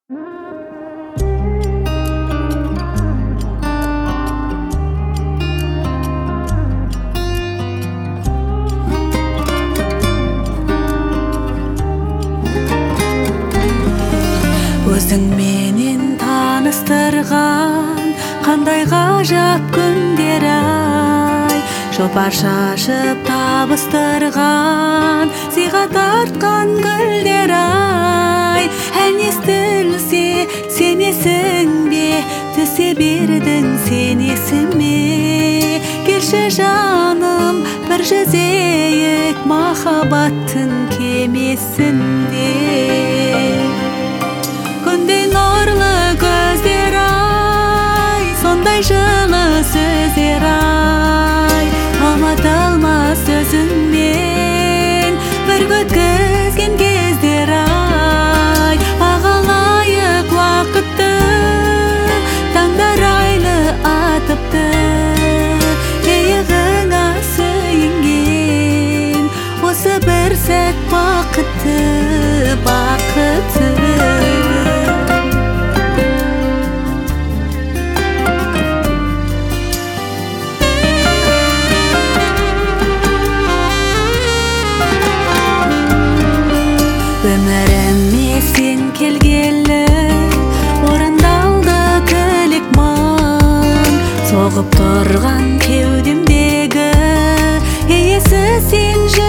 Өзің менен таныстырған қандай ғажап күндер ай, шопар шашып табыстырған, сыйға тартқан гүлдер ай. Ән естілсе сенесің бе, түсе бердің сен есіме. Келші жаным, бір жүзейік махаббаттың кемесінде. Күндей нұрлы көздер ай, сондай жылы сөздер ай, ұмытылмас сөзіңмен бір өткізген кездер ай. Ағалайық уақытты, таңдар айлы атыпты, иығыңа сүйінген осы бір сәт бақытты, бақытты. Өміріме сен келгелі, орындалды тілек мың, соғып тұрған кеудемдегі иесі сен